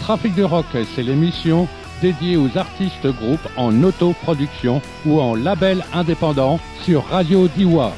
Trafic de Rock, c'est l'émission dédiée aux artistes groupes en autoproduction ou en label indépendant sur Radio Diois.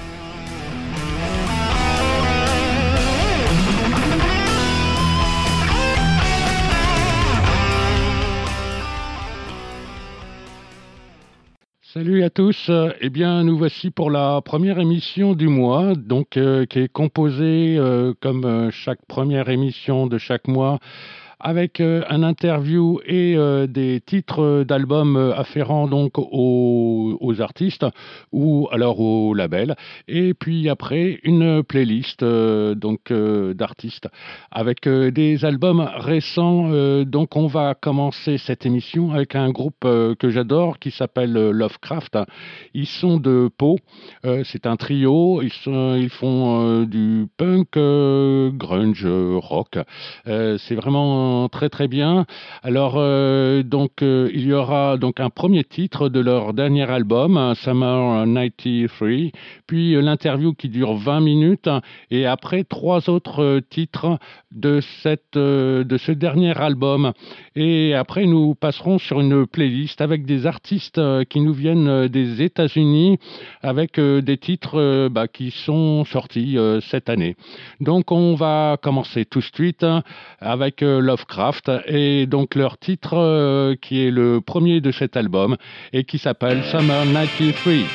Salut à tous, eh bien nous voici pour la première émission du mois, donc qui est composée comme chaque première émission de chaque mois avec un interview et des titres d'albums afférents donc aux artistes ou alors au label, et puis après une playlist d'artistes avec des albums récents. Donc on va commencer cette émission avec un groupe que j'adore qui s'appelle Lovecraft. Ils sont de Pau, c'est un trio, ils font du punk, grunge, rock. C'est vraiment très très bien. Alors il y aura donc un premier titre de leur dernier album, Summer 93, puis l'interview qui dure 20 minutes, et après 3 autres titres de ce dernier album. Et après nous passerons sur une playlist avec des artistes qui nous viennent des États-Unis, avec des titres qui sont sortis cette année. Donc on va commencer tout de suite avec Lovecraft, et donc leur titre qui est le premier de cet album et qui s'appelle Summer 93.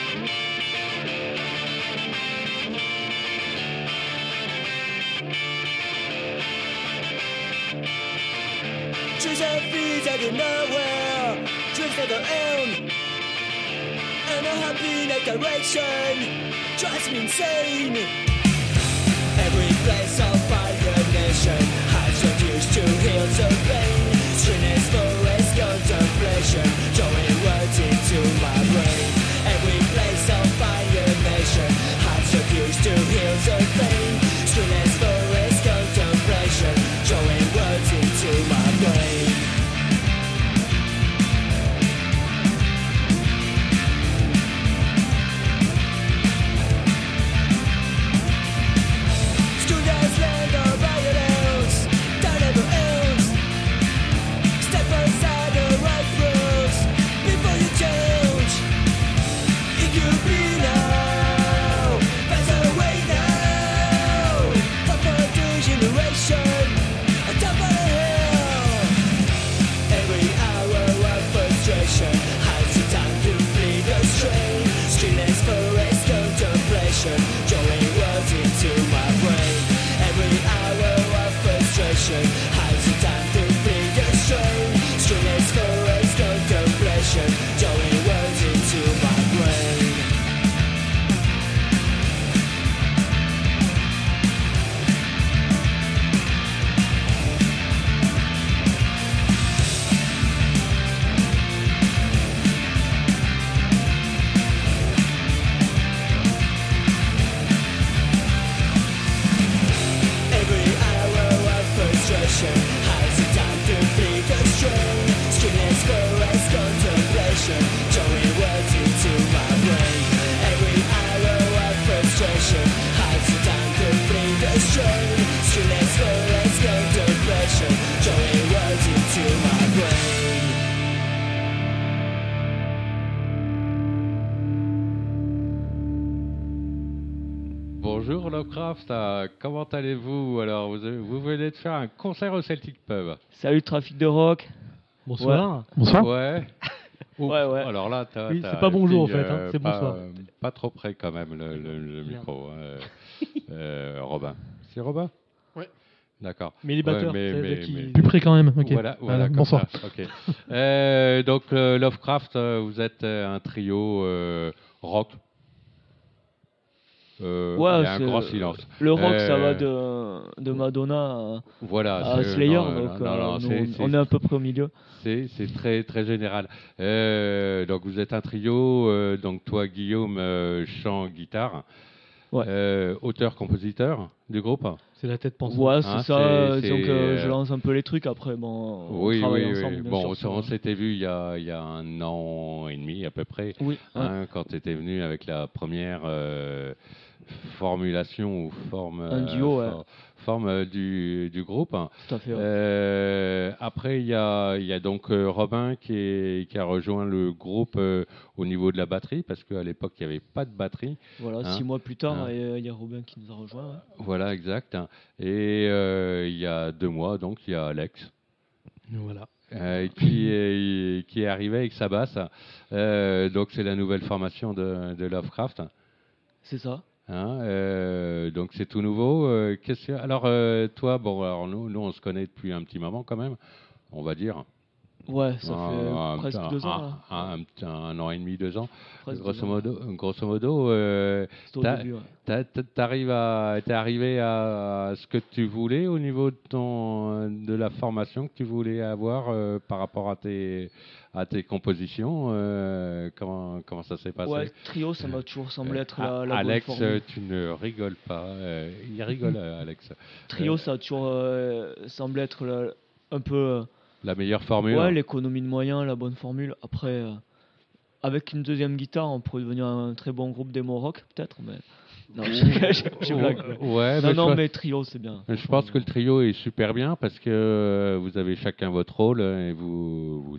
Drives me insane. Every place of fire nation has refused to heal the pain. Stillness, forest, contemplation, drawing words into my brain. Every place of fire nation has refused to heal the pain. Stillness, forest, contemplation, drawing words into my brain. Drawing words into my brain. Every hour of frustration has the time to bleed the strain. Stillness, forest, contemplation, drawing words into my brain. Has the time to bleed the strain. Stillness, forest, contemplation, drawing words into my brain. Every hour of frustration has the time to bleed the strain. Stillness, forest, contemplation, drawing words into my brain. Bonjour Lovecraft, comment allez-vous? Alors vous venez de faire un concert au Celtic Pub. Salut Trafic de Rock. Bonsoir. Ouais. Bonsoir. Ouais. Ouais. Alors là, oui, c'est pas bonjour en fait, c'est bonsoir. Pas trop près quand même le micro. Robin. C'est Robin? Ouais. D'accord. Mais les batteurs, mais plus près quand même. Okay. Voilà bonsoir. Ça. Okay. Donc Lovecraft, vous êtes un trio rock. Il y a un grand silence. Le rock, ça va de Madonna à Slayer, on est à peu près au milieu. C'est très très général. Donc vous êtes un trio, donc toi Guillaume, chant, guitare, auteur-compositeur du groupe. C'est la tête pensante. Ouais, c'est ça. Donc je lance un peu les trucs, après on travaille ensemble. Bon, on s'était vu il y a 1 an et demi à peu près, quand tu étais venu avec la première formulation ou forme, un duo, forme du groupe. Tout à fait, après, il y a donc Robin qui a rejoint le groupe au niveau de la batterie, parce qu'à l'époque, il n'y avait pas de batterie. Voilà, 6 mois plus tard, il y a Robin qui nous a rejoint. Ouais. Voilà, exact. Et il y a 2 mois, donc, il y a Alex. Voilà. Qui est arrivé avec sa basse. Donc, c'est la nouvelle formation de Lovecraft. C'est ça. Donc c'est tout nouveau. Alors toi, alors nous on se connaît depuis un petit moment quand même, on va dire. Ouais, ça fait presque 2 ans. Un an et demi, 2 ans. Presque grosso modo, t'es arrivé à ce que tu voulais au niveau de la formation que tu voulais avoir par rapport à tes compositions. Comment ça s'est passé? Ouais, le trio, ça m'a toujours semblé être la Alex, bonne formule. tu ne rigoles pas. Il rigole, Alex. Trio, ça a toujours semblé être un peu... la meilleure formule. Ouais, l'économie de moyens, la bonne formule. Après, avec une deuxième guitare, on pourrait devenir un très bon groupe d'emo rock, peut-être. Mais... Non, j'ai blague. Ouais, mais trio, c'est bien. Je pense que le trio est super bien parce que vous avez chacun votre rôle et vous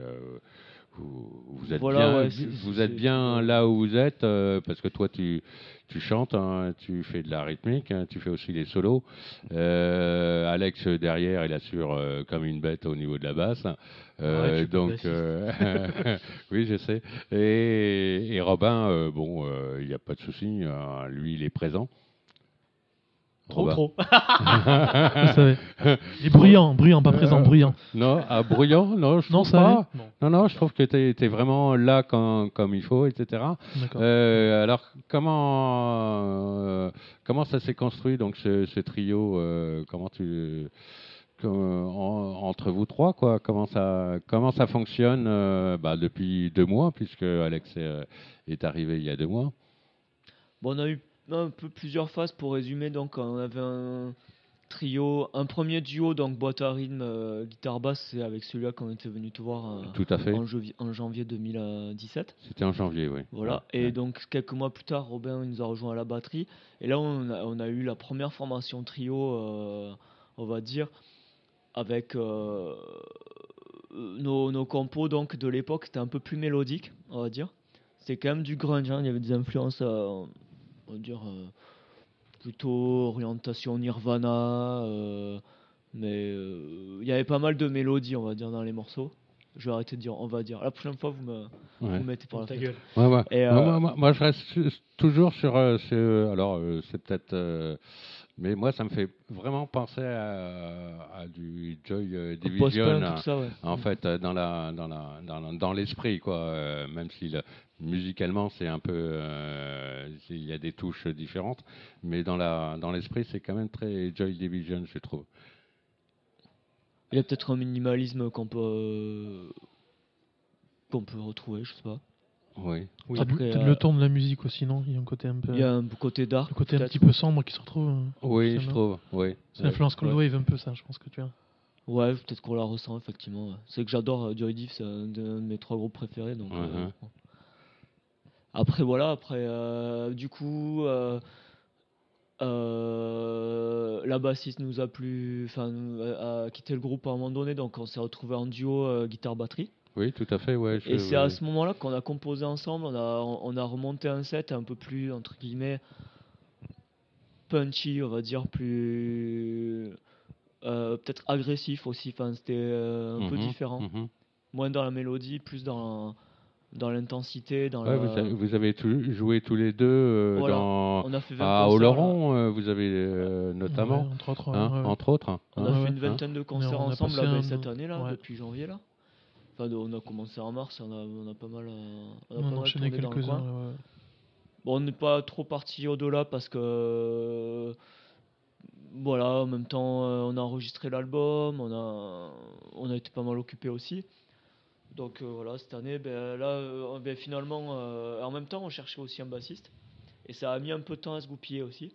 êtes bien, vous êtes bien là où vous êtes parce que toi tu chantes, tu fais de la rythmique, tu fais aussi les solos. Alex derrière, il assure comme une bête au niveau de la basse. Donc oui, je sais. Et Robin, il n'y a pas de souci, lui il est présent. Trop. Vous savez. Et bruyant, pas présent, bruyant. Non, bruyant, non, je trouve pas. Non, je trouve que tu es vraiment là comme il faut, etc. Alors, comment ça s'est construit, donc, ce trio entre vous trois, quoi, comment ça fonctionne depuis 2 mois, puisque Alex est arrivé il y a 2 mois. Bon, on a eu un peu plusieurs phases pour résumer. Donc on avait un trio, un premier duo, donc boîte à rythme, guitare basse, c'est avec celui-là qu'on était venu te voir tout à fait. en janvier 2017. C'était en janvier, oui. Voilà, et donc quelques mois plus tard, Robin nous a rejoint à la batterie. Et là, on a eu la première formation trio, on va dire, avec nos compos donc, de l'époque, c'était un peu plus mélodique, on va dire. C'était quand même du grunge, il y avait des influences... on va dire plutôt orientation Nirvana, mais il y avait pas mal de mélodies, on va dire, dans les morceaux. Je vais arrêter de dire on va dire. La prochaine fois, vous mettez par la gueule. Ouais. Et moi, je reste toujours sur alors, c'est peut-être... mais moi, ça me fait vraiment penser à du Joy Division, tout ça, ouais. En fait, dans l'esprit, quoi. Même si musicalement, c'est un peu, il y a des touches différentes, mais dans l'esprit, c'est quand même très Joy Division, je trouve. Il y a peut-être un minimalisme qu'on peut retrouver, je sais pas. Oui. Après, le ton de la musique aussi, non? Il y a un côté un peu. Il y a un côté dark. Un côté un petit peu sombre qui se retrouve. Oui, je trouve. Oui. C'est l'influence Cold Wave un peu, ça, je pense que tu as. Ouais, peut-être qu'on la ressent effectivement. C'est que j'adore Joy Div, c'est un de mes 3 groupes préférés. Donc, Après, du coup, la bassiste nous a quitté le groupe à un moment donné, donc on s'est retrouvé en duo guitare-batterie. Oui, tout à fait, ouais. Et c'est à ce moment-là qu'on a composé ensemble, on a remonté un set un peu plus, entre guillemets, punchy, on va dire, plus... peut-être agressif aussi, c'était un peu différent. Moins dans la mélodie, plus dans l'intensité. Vous avez joué tous les deux voilà. On a fait à Oloron, vous avez notamment, entre autres. On a fait une vingtaine de concerts ensemble cette année-là, depuis janvier. Là. Enfin, on a commencé en mars, on a pas mal enchaîné quelques-uns. Bon, on n'est pas trop parti au-delà parce que... Voilà, en même temps, on a enregistré l'album, on a été pas mal occupés aussi. Donc voilà, cette année, finalement, en même temps, on cherchait aussi un bassiste. Et ça a mis un peu de temps à se goupiller aussi.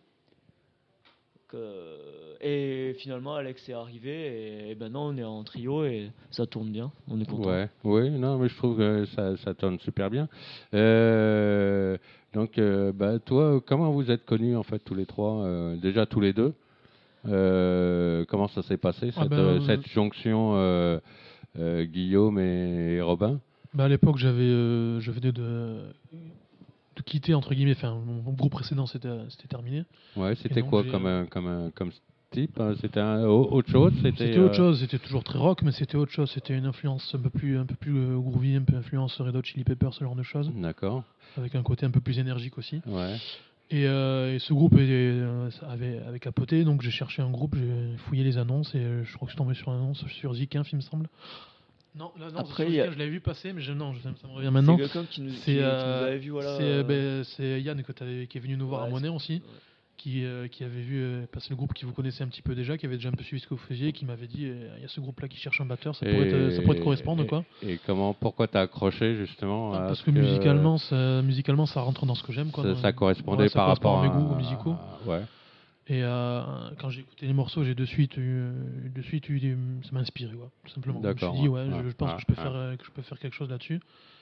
Et finalement, Alex est arrivé et maintenant, on est en trio et ça tourne bien. On est content. Oui, non, mais je trouve que ça tourne super bien. Donc, toi, comment vous êtes connus en fait tous les trois, déjà tous les deux? Comment ça s'est passé cette jonction Guillaume et Robin? À l'époque, je venais de quitter entre guillemets. Enfin, mon groupe précédent c'était terminé. Ouais, c'était quoi comme type? C'était autre chose? C'était autre chose. C'était toujours très rock, mais c'était autre chose. C'était une influence un peu plus groovy, un peu influence Red Hot Chili Peppers, ce genre de choses. D'accord. Avec un côté un peu plus énergique aussi. Ouais. Et ce groupe avait capoté, donc j'ai cherché un groupe, j'ai fouillé les annonces et je crois que je suis tombé sur l'annonce sur Zik-Inf, il me semble. Non, après, je l'avais vu passer, mais ça me revient maintenant. C'est quelqu'un qui nous avait vu, voilà. C'est Yann qui est venu nous voir à Monet aussi, qui avait vu passer le groupe, qui vous connaissait un petit peu déjà, qui avait déjà un peu suivi ce que vous faisiez, qui m'avait dit il y a ce groupe-là qui cherche un batteur, ça pourrait te correspondre, quoi. Et pourquoi t'as accroché justement parce que musicalement, ça rentre dans ce que j'aime, quoi. Ça correspondait par rapport à mes goûts musicaux. Ouais. Et quand j'ai écouté les morceaux, j'ai de suite eu ça m'a inspiré, quoi, tout simplement. D'accord, je me suis dit je pense que je peux faire quelque chose là-dessus.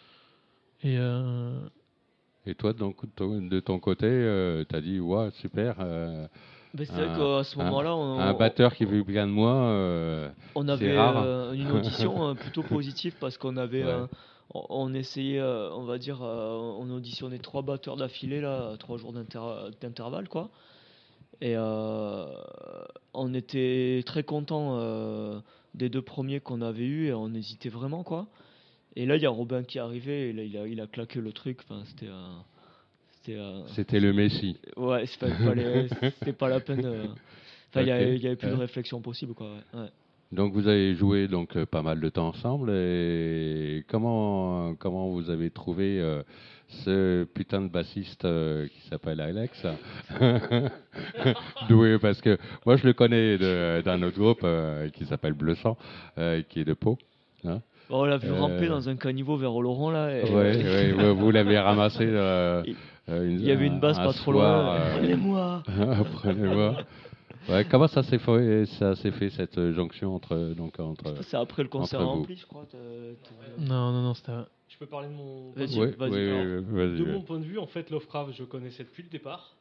Et toi, de ton côté, t'as dit ouais, super. C'est vrai qu'à ce moment-là, un batteur qui veut bien de moi, on avait une audition plutôt positive parce qu'on avait on essayait, on va dire, on auditionnait 3 batteurs d'affilée là, 3 jours d'intervalle, quoi. Et on était très contents des 2 premiers qu'on avait eus et on hésitait vraiment, quoi. Et là, il y a Robin qui est arrivé et là, il a claqué le truc. Enfin, c'était le Messi. Ouais, c'était pas la peine. Enfin, il y avait plus de réflexion possible, quoi. Ouais. Donc vous avez joué pas mal de temps ensemble. Et comment vous avez trouvé ce putain de bassiste qui s'appelle Alex? Doué, parce que moi je le connais d'un autre groupe qui s'appelle Bleu Sang, qui est de Pau. Hein? On l'a vu ramper dans un caniveau vers Oloron là. Ouais, vous l'avez ramassé. Il y avait une basse pas trop loin. Prenez-moi. Prenez-moi. Ouais, comment ça s'est fait cette jonction entre c'est après le concert rempli, je crois. Non, c'était. Je peux parler de mon. Vas-y. De mon point de vue, en fait, Lovecraft, je connaissais depuis le départ.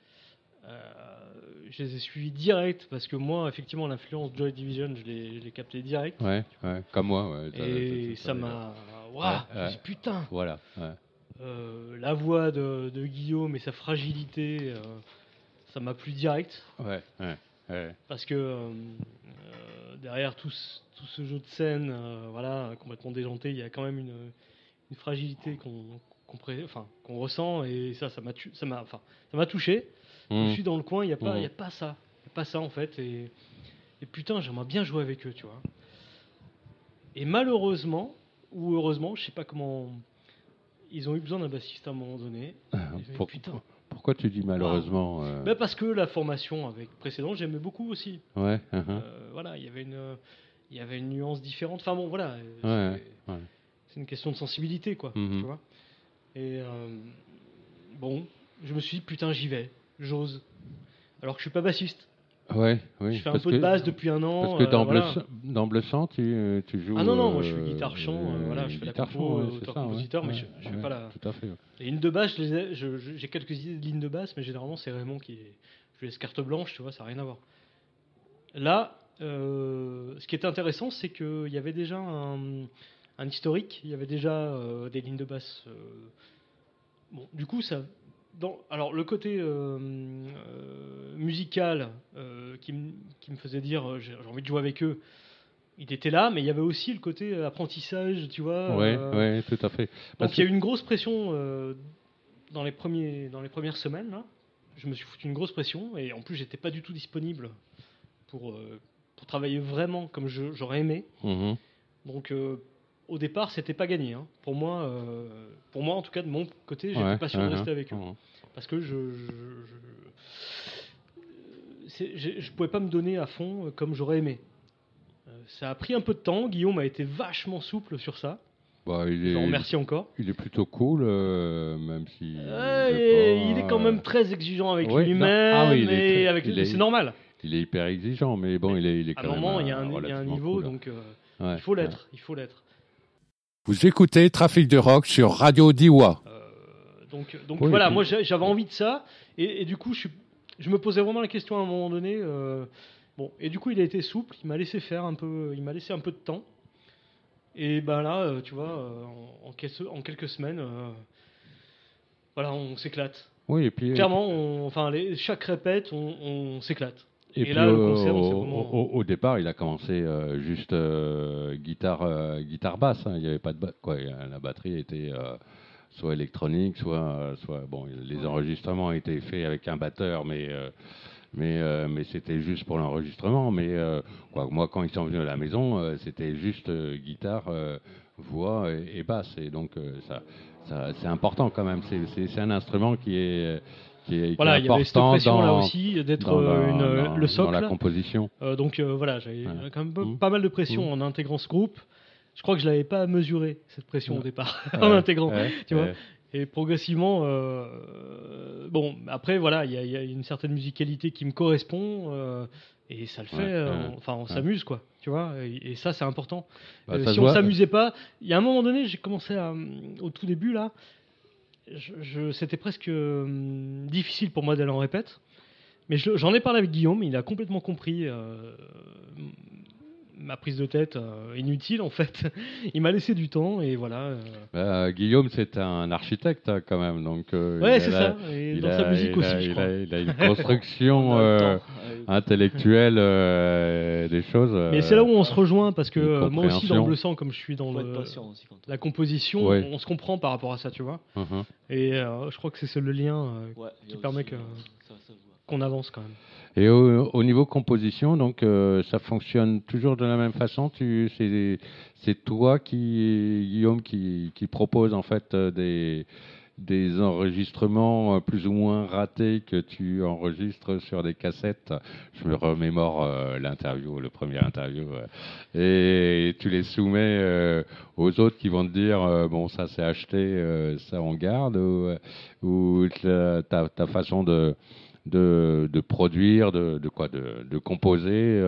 Je les ai suivis direct parce que moi, effectivement, l'influence Joy Division, je l'ai capté direct. Ouais, comme moi. Ouais, et ça m'a. Waouh, putain. Voilà. Ouais. La voix de Guillaume et sa fragilité, ça m'a plu direct. Ouais. Parce que derrière tout ce jeu de scène, complètement déjanté, il y a quand même une fragilité qu'on ressent et ça m'a touché. Je suis dans le coin, il y a pas ça en fait et putain, j'aimerais bien jouer avec eux, tu vois. Et malheureusement ou heureusement, je sais pas comment, ils ont eu besoin d'un bassiste à un moment donné. Pourquoi tu dis malheureusement parce que la formation précédente, j'aimais beaucoup aussi. Ouais. Voilà, il y avait une nuance différente. Enfin bon, voilà. C'est une question de sensibilité, quoi. Tu vois. Et je me suis dit putain, j'y vais, j'ose. Alors que je suis pas bassiste. Oui. Je fais un peu de basse depuis un an. Parce que dans Bleu Sang, tu joues. Ah non, moi je suis guitare-chant, je fais la compo, auteur-compositeur, mais je fais pas la. Tout à fait. Et une de basse, j'ai quelques idées de lignes de basse, mais généralement c'est Raymond qui je laisse carte blanche, tu vois, ça n'a rien à voir. Là, ce qui était intéressant, c'est qu'il y avait déjà un historique, il y avait déjà des lignes de basse. Bon, du coup, ça. Alors le côté musical qui me faisait dire j'ai envie de jouer avec eux, il était là, mais il y avait aussi le côté apprentissage, tu vois. Ouais, tout à fait. Donc il y a eu une grosse pression dans les premières semaines. Là. Je me suis foutu une grosse pression et en plus j'étais pas du tout disponible pour travailler vraiment comme j'aurais aimé. Donc au départ, c'était pas gagné. Hein. Pour moi, en tout cas, de mon côté, j'étais pas sûr de rester avec eux. Parce que je pouvais pas me donner à fond comme j'aurais aimé. Ça a pris un peu de temps. Guillaume a été vachement souple sur ça. Je le remercie encore. Il est plutôt cool, même si... il est quand même très exigeant avec lui-même. C'est normal. Il est hyper exigeant, mais bon, il est quand même... À un moment, il y a un niveau, cool. donc il faut l'être. Vous écoutez Trafic de Rock sur Radio Diois. Donc Oui, voilà, puis- moi j'avais envie de ça, et du coup je me posais vraiment la question à un moment donné. Bon, et du coup il a été souple, il m'a laissé faire un peu, il m'a laissé un peu de temps. Et ben là, tu vois, en quelques semaines, voilà, on s'éclate. Oui, et puis, Clairement, chaque répète, on s'éclate. et Et puis là, le concert, on s'est vraiment. au départ, il a commencé juste guitare basse. Hein. Il n'y avait pas de quoi. La batterie était soit électronique, soit bon. Les enregistrements ont été faits avec un batteur, mais c'était juste pour l'enregistrement. Mais moi, quand ils sont venus à la maison, c'était juste guitare, voix et basse. Et donc c'est important quand même. C'est un instrument qui Voilà, est il y avait cette important pression là dans aussi d'être dans le socle. la composition. Donc voilà, j'avais quand même pas mal de pression en intégrant ce groupe. Je crois que je l'avais pas mesuré cette pression au départ en intégrant, tu vois. Et progressivement, bon, après voilà, il y a une certaine musicalité qui me correspond et ça le fait. On s'amuse quoi, tu vois. Et ça c'est important. Ça Si se on voit. s'amusait pas, il y a un moment donné, j'ai commencé au tout début là. C'était presque difficile pour moi d'aller en répète. Mais j'en ai parlé avec Guillaume, il a complètement compris ma prise de tête inutile en fait. Il m'a laissé du temps et voilà. Guillaume, c'est un architecte hein, quand même, donc Ouais, c'est ça. Et dans sa musique aussi, je crois. il a une construction On a le temps. intellectuelle des choses. Mais c'est là où on se rejoint parce que une moi aussi dans compréhension. Bleu Sang, comme je suis dans Faut être patient aussi quand on- la composition, Ouais. on se comprend par rapport à ça, tu vois. Mhm. Et je crois que c'est le lien Ouais, il y a qui permet aussi, ça se voit. qu'on avance quand même. Et au niveau composition, donc ça fonctionne toujours de la même façon. C'est toi Guillaume, qui propose en fait des enregistrements plus ou moins ratés que tu enregistres sur des cassettes. Je me remémore le premier interview, et tu les soumets aux autres qui vont te dire bon ça c'est acheté, ça on garde, ou ta façon de produire, de composer,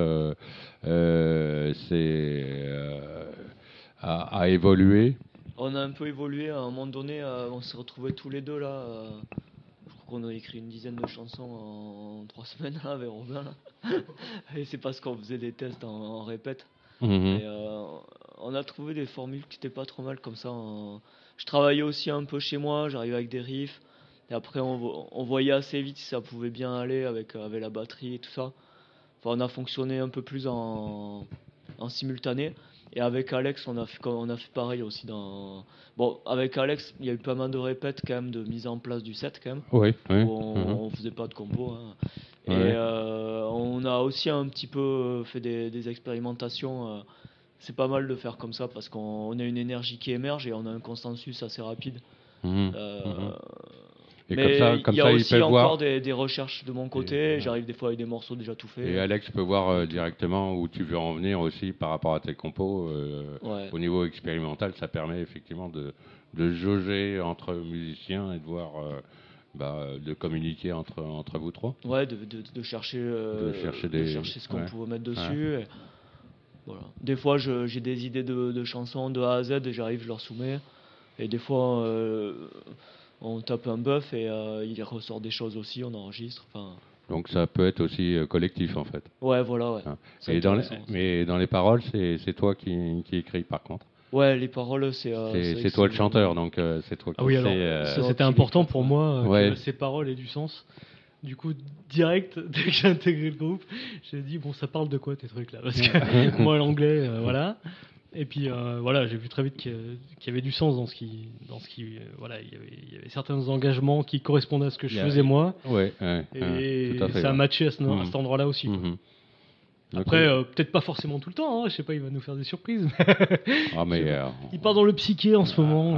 a évolué. On a un peu évolué à un moment donné, on s'est retrouvés tous les deux là. Je crois qu'on a écrit une dizaine de chansons en 3 semaines là, avec Robin là. Et c'est parce qu'on faisait des tests en répète. Mhm. Et on a trouvé des formules qui étaient pas trop mal comme ça. Je travaillais aussi un peu chez moi, j'arrivais avec des riffs. Et après on voyait assez vite si ça pouvait bien aller avec la batterie et tout ça. Enfin, on a fonctionné un peu plus en simultané. Et avec Alex, on a fait pareil aussi. Bon, avec Alex, il y a eu pas mal de répètes quand même, de mise en place du set quand même. Oui. Où on faisait pas de compo. Hein. Et Ouais. on a aussi un petit peu fait des expérimentations. C'est pas mal de faire comme ça parce qu'on a une énergie qui émerge et on a un consensus assez rapide. Mhm. Et Mais comme il y a ça, il aussi peut encore voir. des recherches de mon côté. J'arrive des fois avec des morceaux déjà tout faits. Et Alex peut voir directement où tu veux en venir aussi par rapport à tes compos. Ouais. Au niveau expérimental, ça permet effectivement de jauger entre musiciens et de voir, de communiquer entre vous trois. Ouais, de chercher, ce qu'on pouvait mettre dessus. Et voilà. Des fois, j'ai des idées de chansons de A à Z et j'arrive, je leur soumets. Et des fois, on tape un buff et il ressort des choses aussi, on enregistre. Enfin, Donc ça peut être aussi collectif en fait. ouais, voilà, ouais. Hein. C'est Et intéressant aussi. mais dans les paroles, c'est toi qui écris par contre. Ouais, les paroles, c'est toi le chanteur, donc c'est toi qui Ah oui, alors, sais. ça c'était important pour moi Ouais. que ces paroles aient du sens. Du coup, direct, dès que j'ai intégré le groupe, j'ai dit bon, ça parle de quoi tes trucs là? Parce que moi, l'anglais, voilà. Et puis voilà, j'ai vu très vite qu'il y avait du sens dans ce qui, voilà, il y avait certains engagements qui correspondaient à ce que je faisais moi. Ouais, Et tout à fait, ça a ouais. matché à cet endroit-là aussi. quoi. Mhm. Après, peut-être pas forcément tout le temps. Hein, je sais pas, il va nous faire des surprises. Ah mais Il part dans le psyché en ce moment.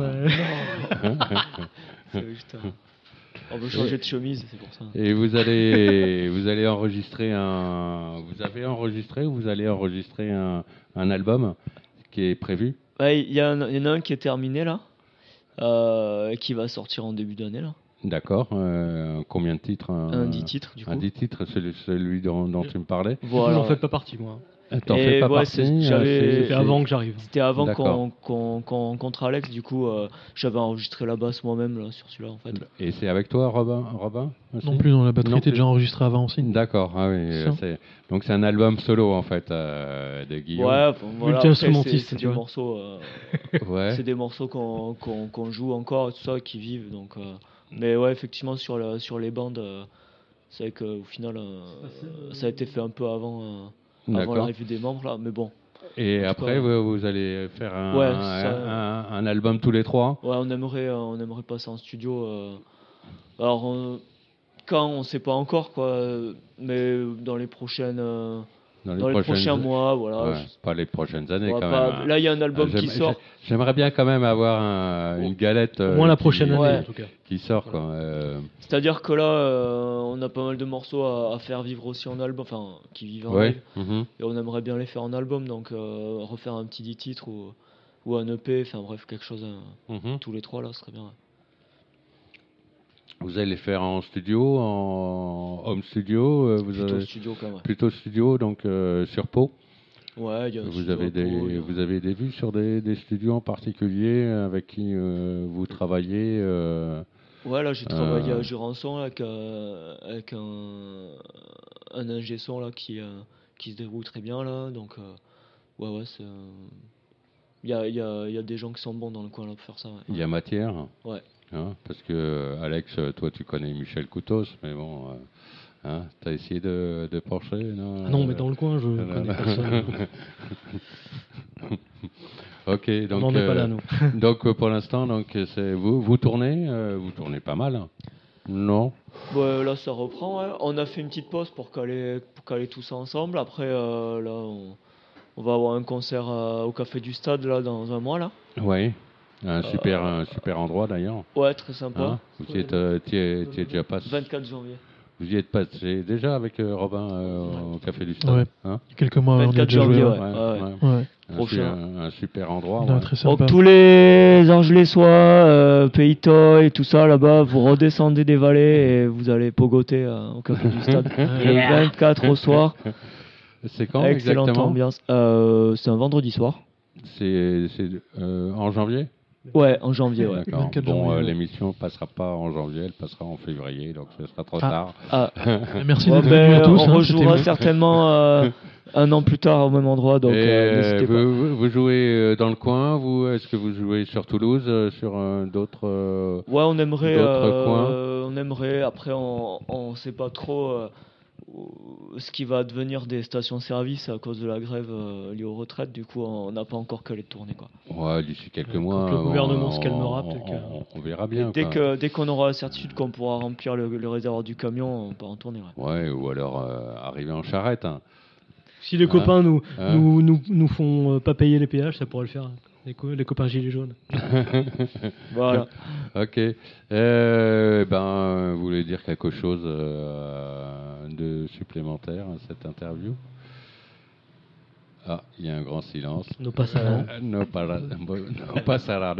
C'est juste, on veut changer de chemise, c'est pour ça. et vous allez enregistrer vous avez enregistré ou vous allez enregistrer un album qui est prévu? Ouais, il y en a un qui est terminé là, qui va sortir en début d'année là. D'accord. Combien de titres? Un 10 titres du coup. Un 10 titres, celui dont tu me parlais. Vous Voilà. n'en faites pas partie, moi. T'en fais pas partie, c'était avant que j'arrive. C'était avant qu'on rencontre Alex, du coup j'avais enregistré la basse moi-même là, sur celui-là en fait. Et c'est avec toi Robin aussi? Non plus, la batterie était déjà enregistrée avant aussi. D'accord, ah oui. Donc c'est un album solo en fait de Guillaume. Ouais, voilà, multi-instrumentiste. C'est des morceaux, ouais. C'est des morceaux qu'on joue encore, tout ça, qui vivent. Donc, mais ouais, effectivement sur les bandes, c'est vrai qu'au final ça a été fait un peu avant l'arrivée des membres là, mais bon. Et après, vous allez faire un album tous les trois? Ouais, on aimerait passer en studio. Alors, quand on sait pas encore, quoi, mais dans les prochains mois, voilà. Ouais, pas les prochaines années quand même. Là, il y a un album qui sort. J'aimerais bien quand même avoir une galette. Au moins la prochaine année, en tout cas. Qui sort, quoi. C'est-à-dire que là, on a pas mal de morceaux à faire vivre aussi en album, enfin, qui vivent en live. Et on aimerait bien les faire en album, donc refaire un petit 10 titres ou un EP, enfin bref, quelque chose tous les trois là, ce serait bien. Vous allez les faire en studio, en home studio, studio quand même. Plutôt studio, donc sur Pau. Ouais, il y a vous avez des vues sur des studios en particulier avec qui vous travaillez Ouais, là j'ai travaillé à Jurançon avec un ingé son là qui se déroule très bien là, donc ouais c'est il y a des gens qui sont bons dans le coin là pour faire ça. Il y a matière. Ouais. Hein, parce que Alex, toi tu connais Michel Coutos, mais bon, t'as essayé de pencher, non? Non, mais dans le coin, je connais personne. Ok, donc on n'en est pas là, nous. Donc pour l'instant, donc c'est vous tournez pas mal, hein? Non? Ouais, là ça reprend. Ouais. On a fait une petite pause pour caler tout ça ensemble. Après, là, on va avoir un concert au Café du Stade là dans un mois là. Ouais. Un super endroit d'ailleurs. Ouais, très sympa. Vous y êtes déjà passé. 24 janvier. Vous y êtes passé déjà avec Robin au Café du Stade. Ouais. Quelques mois avant. 24 janvier, ouais. Un super endroit. Très sympa. Donc tous les Angelésois, Pays-Toy et tout ça là-bas, vous redescendez des vallées et vous allez pogoter au Café du Stade. Le 24 au soir. C'est quand excellente exactement? Ambiance. C'est un vendredi soir. C'est en janvier? Ouais, en janvier, ouais. D'accord. Bon, l'émission passera pas en janvier, elle passera en février, donc ce sera trop tard. Merci d'être venus à tous. On rejouera certainement un an plus tard au même endroit, donc n'hésitez pas. Vous jouez dans le coin, est-ce que vous jouez sur Toulouse, sur d'autres Ouais, on aimerait. coins? On aimerait. Après, on sait pas trop ce qui va devenir des stations-service à cause de la grève liée aux retraites. Du coup, on n'a pas encore calé de tournée, quoi. Ouais, d'ici quelques mois. Quand le gouvernement se calmera, peut-être on verra bien. Dès qu'on aura la certitude qu'on pourra remplir le réservoir du camion, on peut en tourner. Ouais, ou alors arriver en charrette. Hein. Si les copains nous font pas payer les péages, ça pourrait le faire. Les copains gilets jaunes. Voilà. Ok. Vous voulez dire quelque chose de supplémentaire à cette interview? Ah, il y a un grand silence. No pasarán. No pasarán.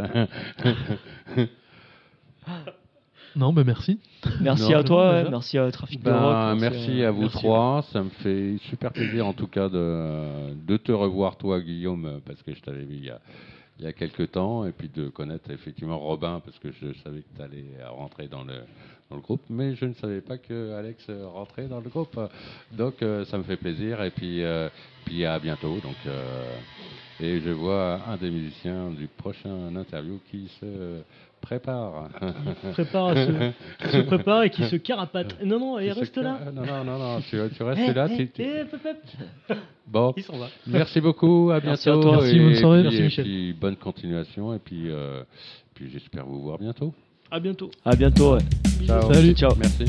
Non, merci. Merci à toi, merci à Trafic de Rock. Merci à vous trois. Ça me fait super plaisir en tout cas de te revoir toi, Guillaume, parce que je t'avais vu il y a quelques temps, et puis de connaître effectivement Robin, parce que je savais que tu allais rentrer dans le groupe, mais je ne savais pas que Alex rentrait dans le groupe. Donc ça me fait plaisir, et puis à bientôt. Donc, et je vois un des musiciens du prochain interview qui se prépare. Qui se prépare et qui se carapate. Non, il reste là. Non, tu restes là. Bon, il s'en va. Merci beaucoup, à bientôt. Merci à toi. Merci, bonne soirée. Merci Michel. Et puis bonne continuation, et puis j'espère vous voir bientôt. À bientôt. À bientôt, ouais. Ciao. Salut. Ciao. Merci.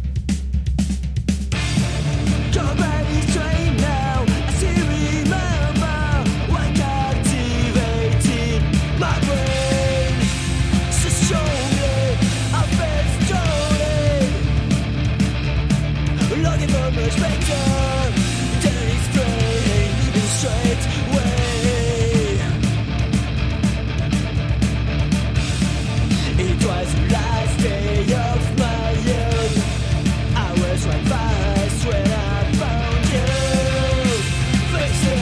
It was the last day of my youth. I was right fast when I found you.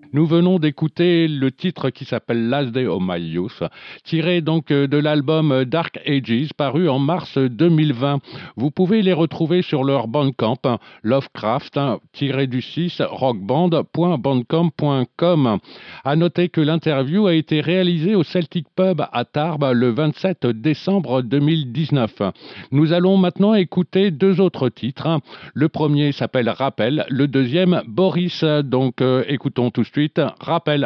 Nous venons d'écouter le titre qui s'appelle Last Day of My Youth, tiré donc de l'album Dark Ages, paru en mars 2020. Vous pouvez les retrouver sur leur Bandcamp, Lovecraft-6 rockband.bandcamp.com. À noter que l'interview a été réalisée au Celtic Pub à Tarbes le 27 décembre 2019. Nous allons maintenant écouter deux autres titres. Le premier s'appelle Rappel, le deuxième Boris. Donc écoutons tout de suite Rappel.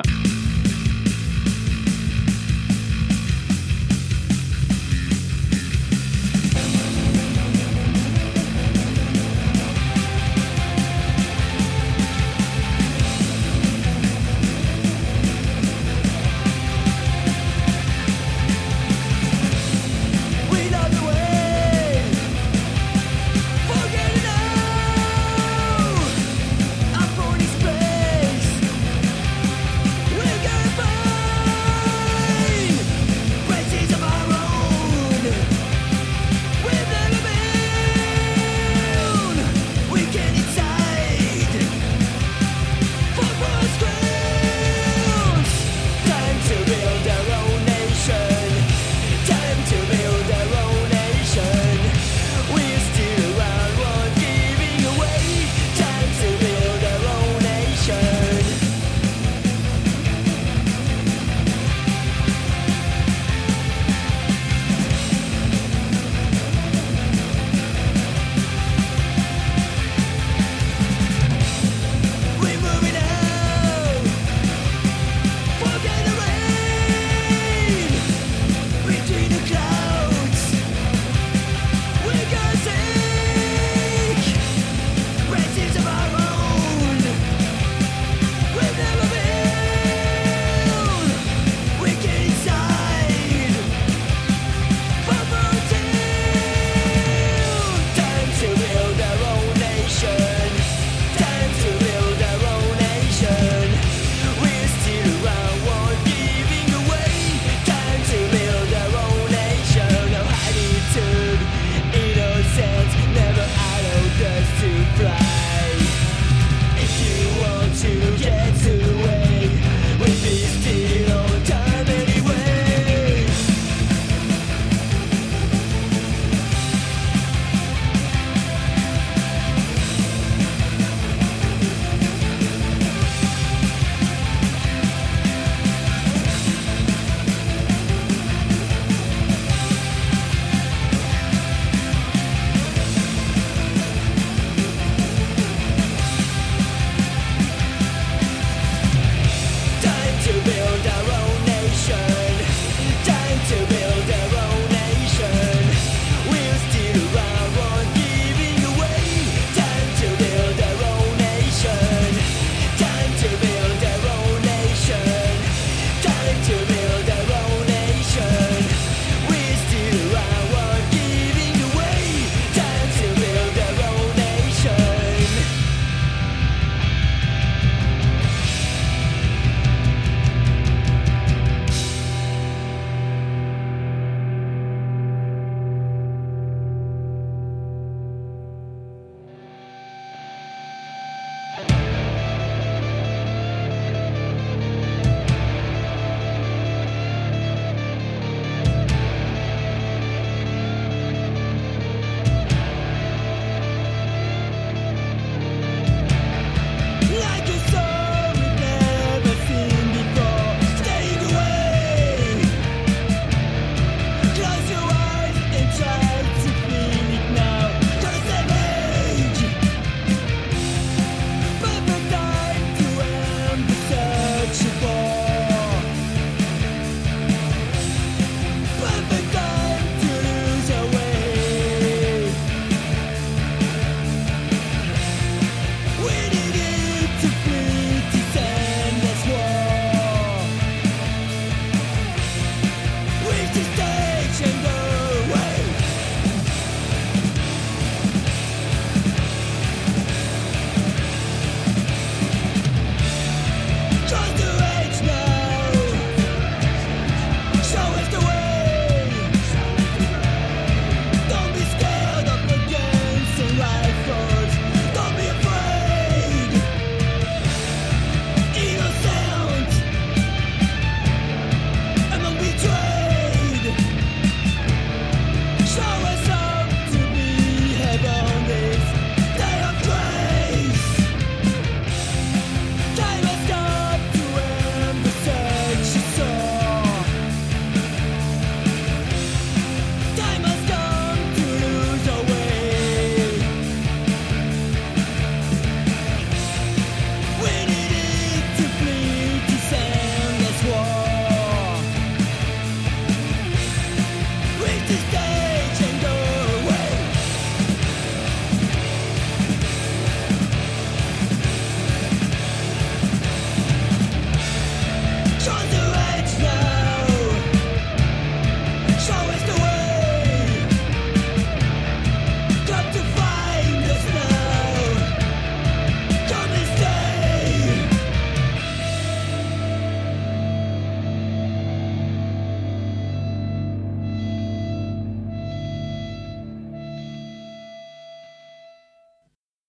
We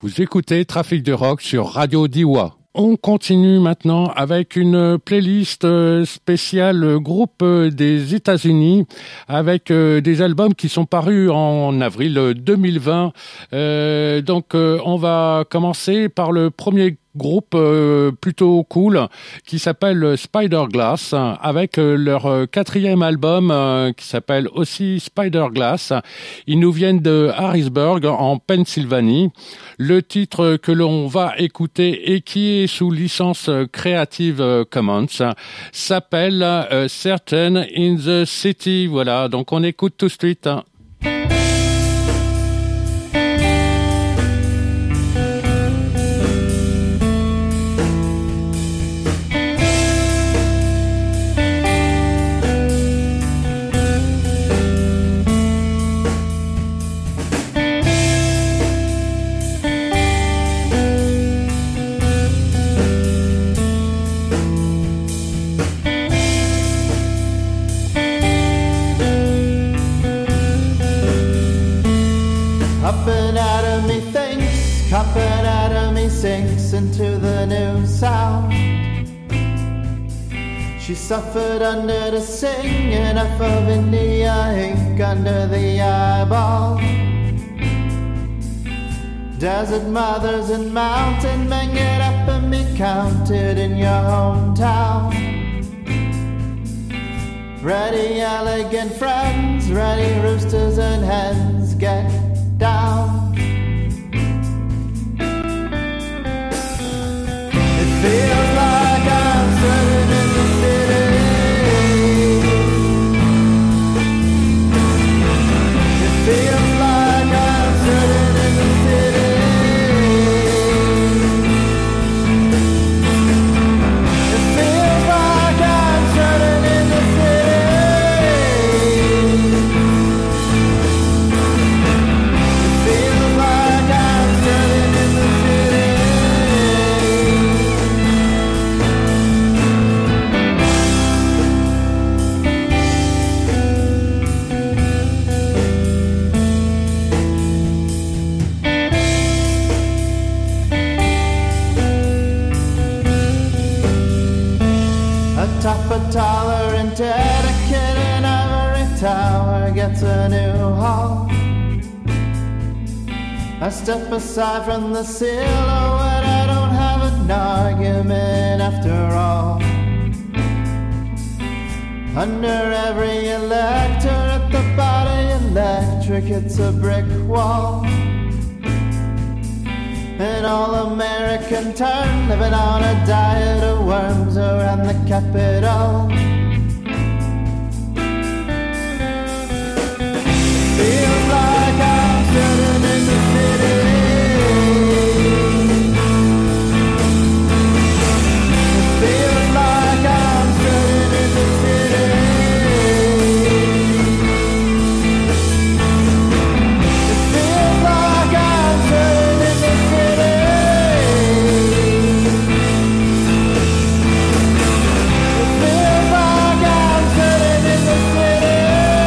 Vous écoutez Trafic de Rock sur Radio Diois. On continue maintenant avec une playlist spéciale groupe des États-Unis avec des albums qui sont parus en avril 2020. Donc on va commencer par le premier groupe plutôt cool qui s'appelle Spider Glass avec leur 4e album qui s'appelle aussi Spider Glass. Ils nous viennent de Harrisburg en Pennsylvanie. Le titre que l'on va écouter et qui est sous licence Creative Commons s'appelle Certain in the City. Voilà, donc on écoute tout de suite. Up and out of me sinks into the new sound. She suffered under the singing enough of India ink under the eyeball. Desert mothers and mountain men get up and be counted in your hometown. Ready elegant friends, ready roosters and hens, get down. Feels like I'm sitting in the city. It feels like I'm sitting in the city. It feels like I'm sitting in the city. It feels like I'm sitting in the city. Top a taller and dedicated in every tower gets a new hall. I step aside from the silhouette, I don't have an argument after all. Under every elector at the body electric, it's a brick wall. An all-American turn, living on a diet of worms around the Capitol. Feels like I'm sitting in the city. It feels like I'm sitting in the city. It feels like I'm sitting in the city. It feels like I'm sitting in the city.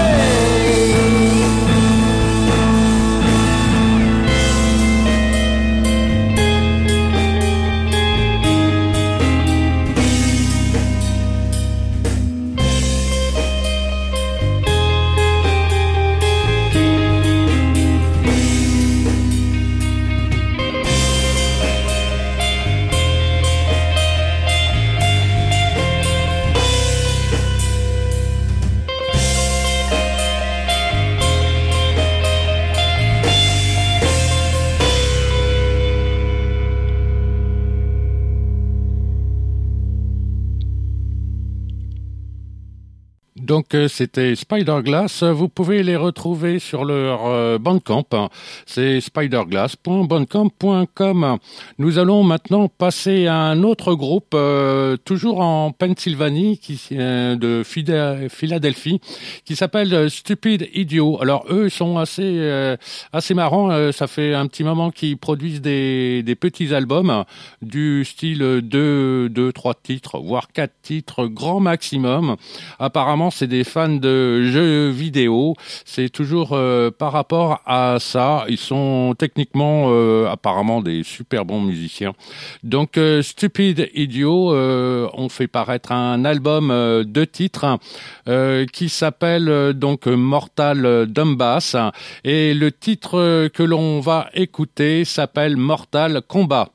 Donc c'était Spider Glass. Vous pouvez les retrouver sur leur Bandcamp. C'est spiderglass.bandcamp.com. Nous allons maintenant passer à un autre groupe, toujours en Pennsylvanie, de Philadelphie, qui s'appelle Stupid Idiot. Alors eux sont assez marrants. Ça fait un petit moment qu'ils produisent des petits albums du style 2, 3 titres, voire 4 titres, grand maximum. Apparemment, c'est des fans de jeux vidéo. C'est toujours par rapport à ça. Ils sont techniquement apparemment des super bons musiciens. Donc Stupid Idiot ont fait paraître un album de titres qui s'appelle donc Mortal Dumbass, et le titre que l'on va écouter s'appelle Mortal Kombat.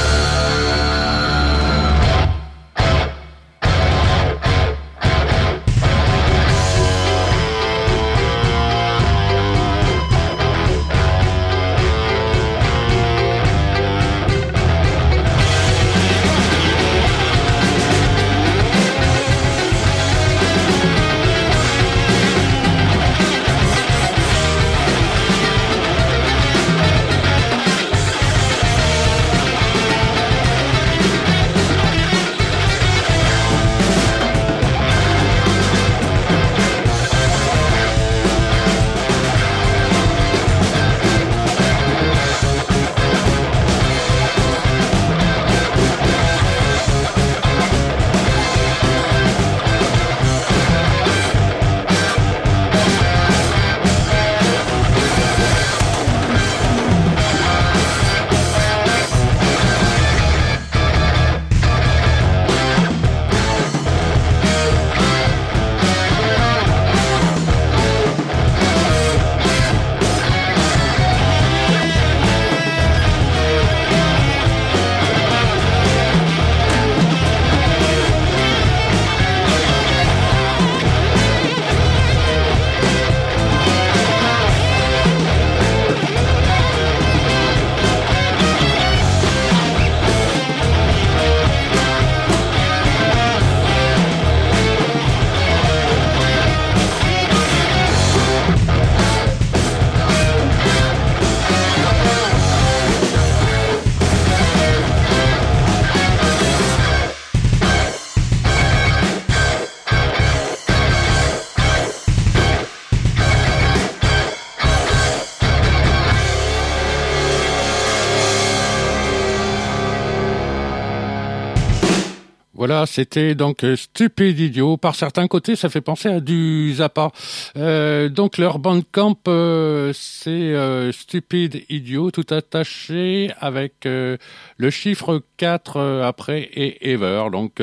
Voilà, c'était donc Stupid Idiot. Par certains côtés, ça fait penser à du Zappa. Donc leur Bandcamp, c'est Stupid Idiot, tout attaché avec le chiffre 4 après et ever. Donc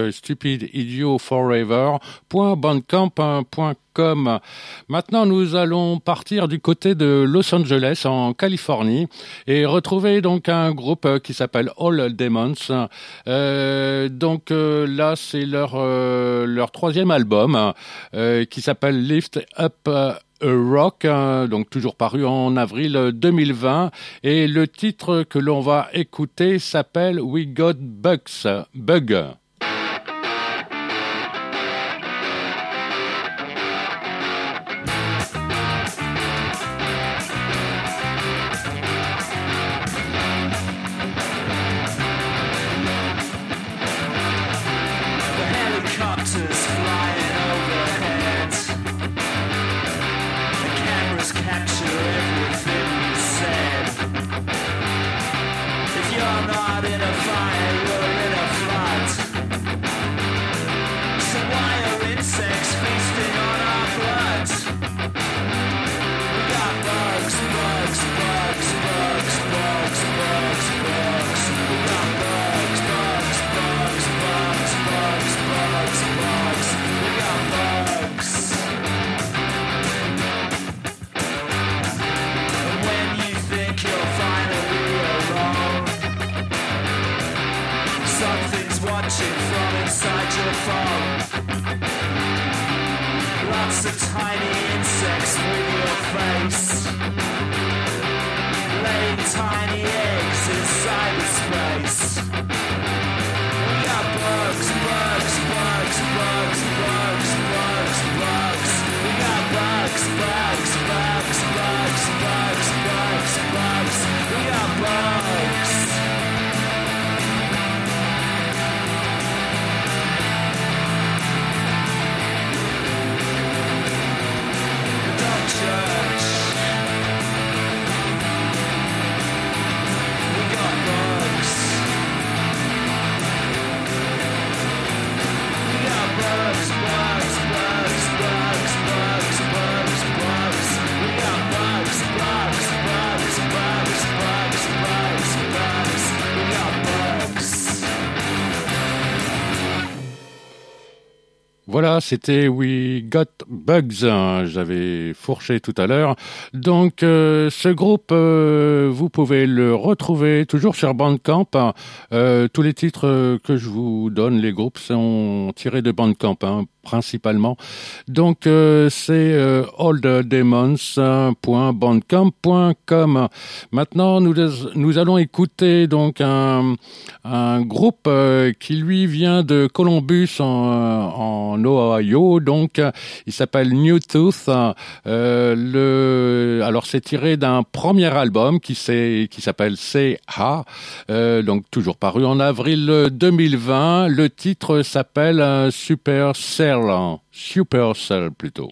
stupididioforever.bandcamp.com. Maintenant, nous allons partir du côté de Los Angeles, en Californie, et retrouver donc un groupe qui s'appelle All Demons. Donc là, c'est leur troisième album qui s'appelle Lift Up Rock, donc toujours paru en avril 2020, et le titre que l'on va écouter s'appelle We Got Bug. Church Voilà, c'était We Got Bugs, j'avais fourché tout à l'heure. Donc ce groupe, vous pouvez le retrouver toujours sur Bandcamp. Tous les titres que je vous donne, les groupes sont tirés de Bandcamp, principalement. Donc c'est olddemons.bandcamp.com. Maintenant, nous allons écouter donc un groupe qui lui vient de Columbus en Ohio. Donc il s'appelle New Tooth. Alors c'est tiré d'un premier album qui s'appelle Say Ha. Donc toujours paru en avril 2020. Le titre s'appelle Supercell plutôt.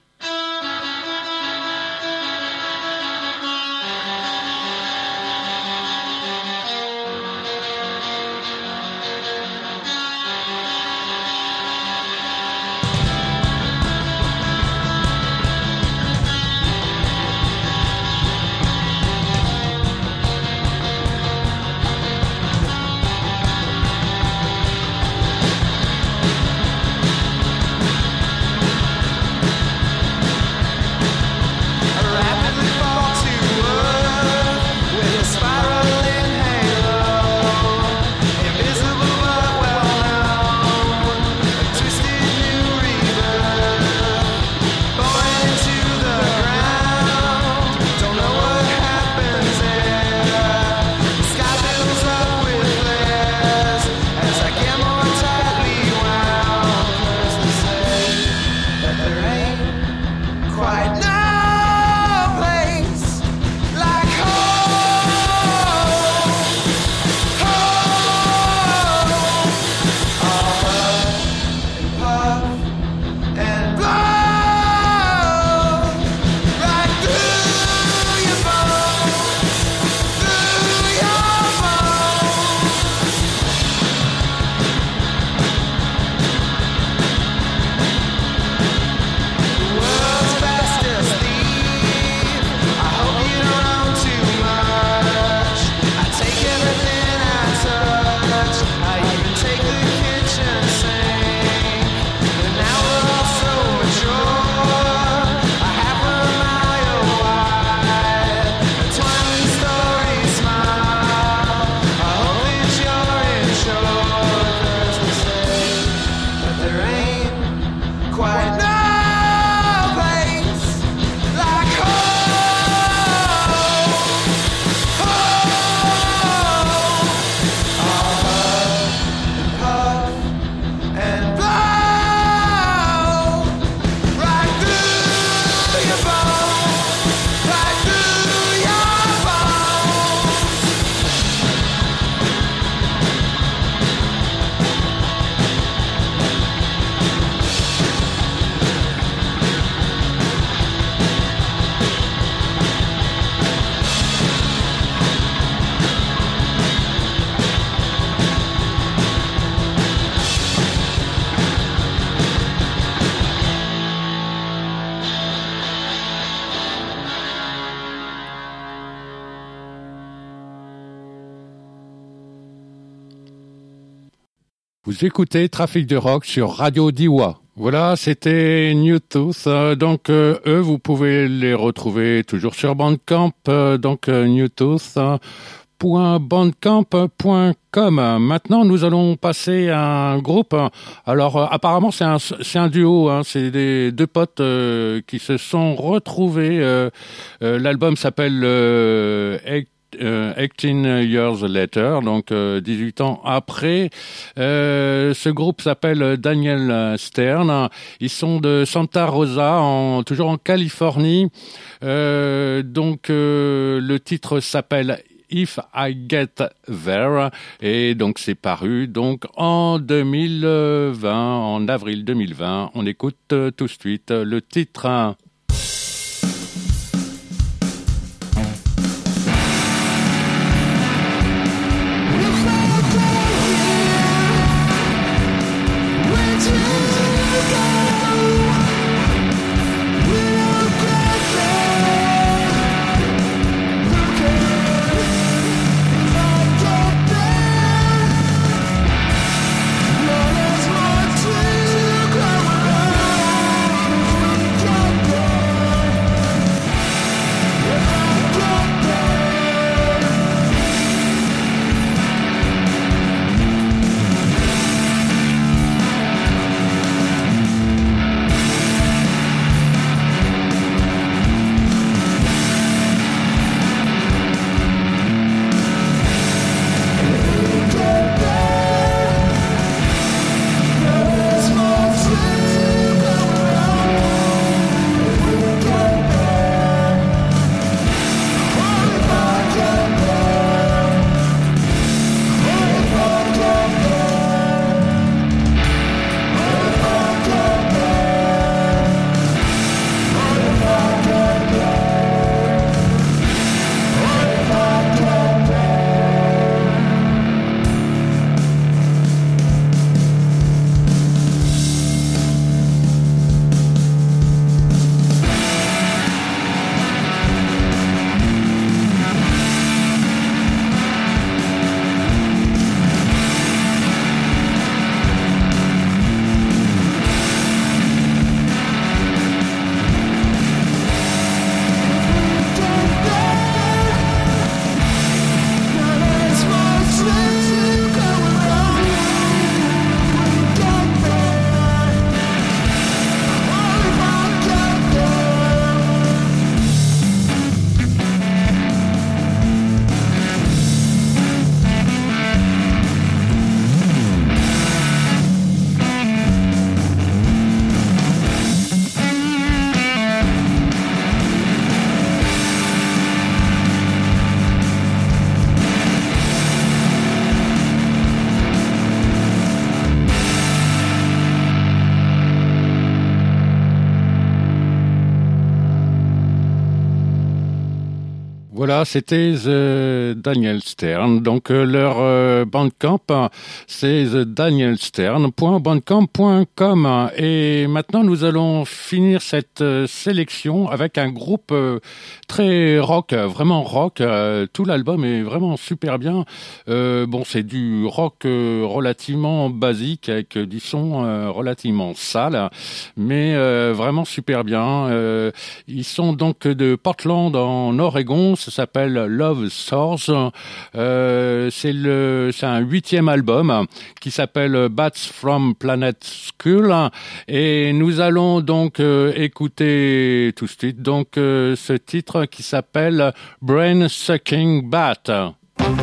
Vous écoutez Trafic de Rock sur Radio Diois. Voilà, c'était New Tooth. Donc, eux, vous pouvez les retrouver toujours sur Bandcamp. Donc, newtooth.bandcamp.com. Maintenant, nous allons passer à un groupe. Alors, apparemment, c'est un duo. C'est des deux potes qui se sont retrouvés. L'album s'appelle 18 Years Later, donc 18 ans après. Ce groupe s'appelle Daniel Stern. Ils sont de Santa Rosa, toujours en Californie. Donc le titre s'appelle If I Get There, et donc c'est paru donc en 2020, en avril 2020. On écoute tout de suite le titre. Come on. Voilà, c'était The Daniel Stern. Donc leur Bandcamp, c'est thedanielstern.bandcamp.com. Et maintenant, nous allons finir cette sélection avec un groupe très rock, vraiment rock. Tout l'album est vraiment super bien. Bon, c'est du rock relativement basique avec du son relativement sale, mais vraiment super bien. Ils sont donc de Portland en Oregon. Ça s'appelle Love Source. C'est un 8e album qui s'appelle Bats from Planet Skull. Et nous allons donc écouter tout de suite donc ce titre qui s'appelle Brain Sucking Bat.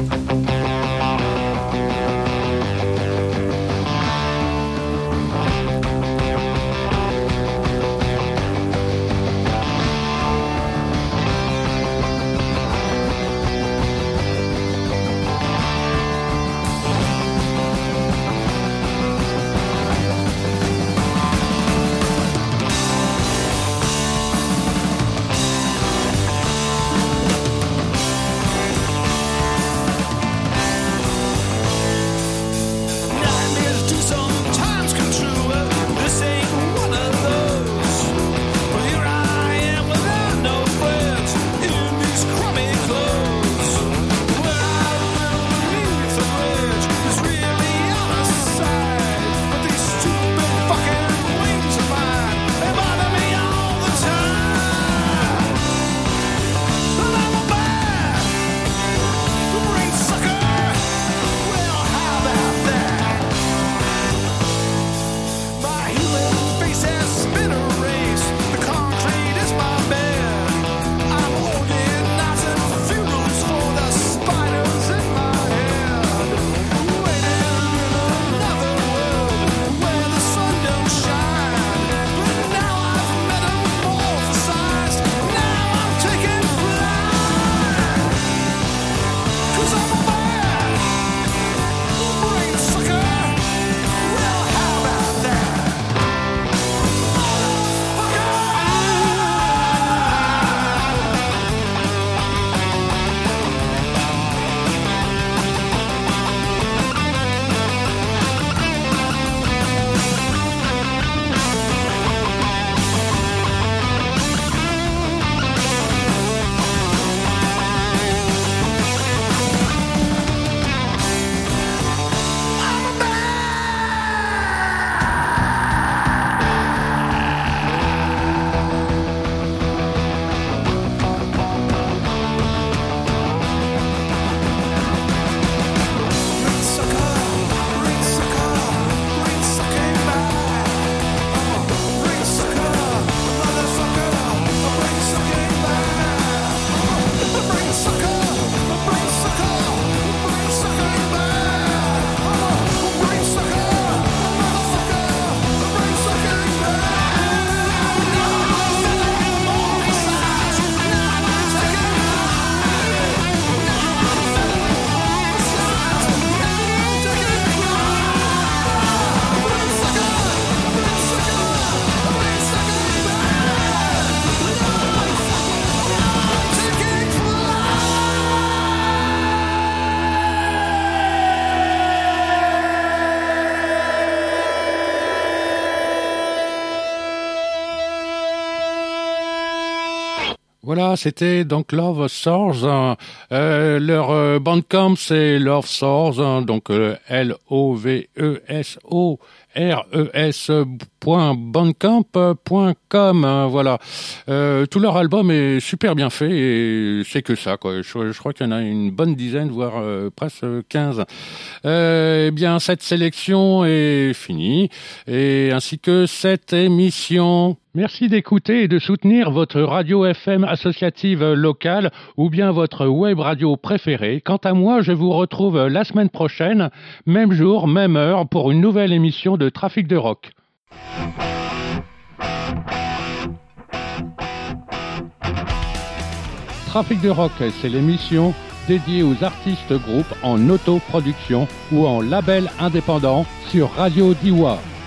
Voilà, c'était donc Love Source. Leur Bandcamp, c'est Love Source, donc LOVESORES.bandcamp.com. Voilà. Tout leur album est super bien fait et c'est que ça, quoi. Je crois qu'il y en a une bonne dizaine, voire presque 15. Eh bien, cette sélection est finie, et ainsi que cette émission. Merci d'écouter et de soutenir votre radio FM associative locale ou bien votre web radio préférée. Quant à moi, je vous retrouve la semaine prochaine, même jour, même heure, pour une nouvelle émission de Trafic de Rock. Trafic de Rock, c'est l'émission dédiée aux artistes groupes en autoproduction ou en label indépendant sur Radio Diois.